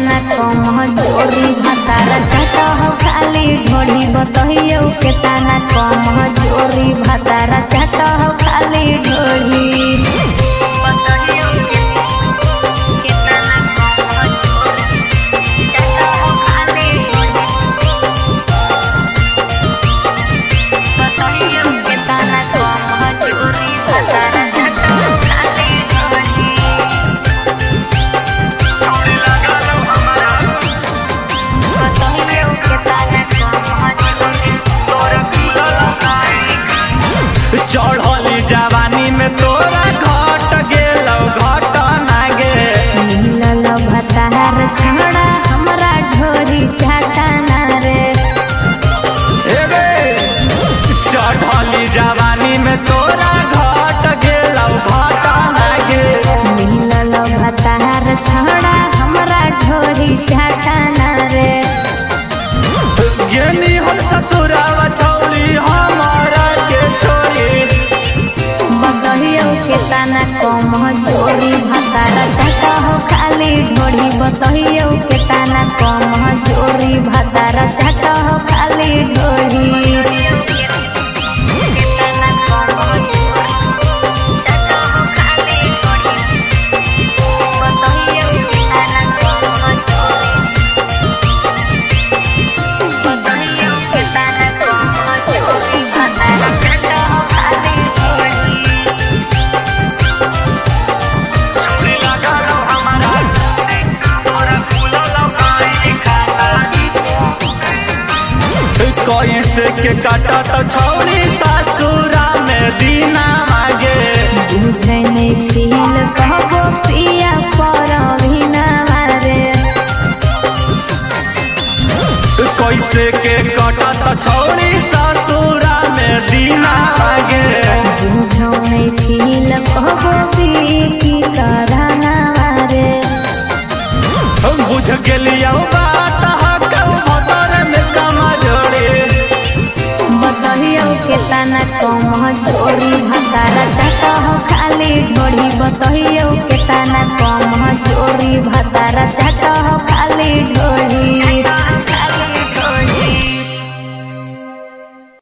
ताना कम जोरी भातारा चाटा हो खाली ढोड़ी बतहियो के ताना कम जोरी भातारा चाटा हो खाली ढोड़ी चढ़ली जवानी में तोरा घट गेल घट नागे मिलल भतार छड़ा हमरा ढोरी चाटा ना रे चढ़ली जवानी में तोरा घट गेल घट नागे मिलल भतार छड़ा हमरा ढोरी चाटा ना रे गेनी होल ससुरावा छौली हमारा के छोरी बतहियो के ताना कम जोरी भातारा चाटा हो खाली ढोरी बतहियो के ताना कम जोरी भातारा चाटा हो खाली ढोरी कैसे के काटा तो छौली ससुरा में दीना मागे बुझै नहीं फील कहबो पिया पर भी ना मारे कैसे के काटा तो छौली ससुरा में दीना मागे बुझौ नहीं फील कहबो की तरह ना मारे बुझ गेलियो बात हक भदर में कमा जोड़ी बतहियो के ताना कम जोरी भातारा चाटा हो खाली ढोड़ी बतहियो के ताना कम जोरी भातारा चाटा हो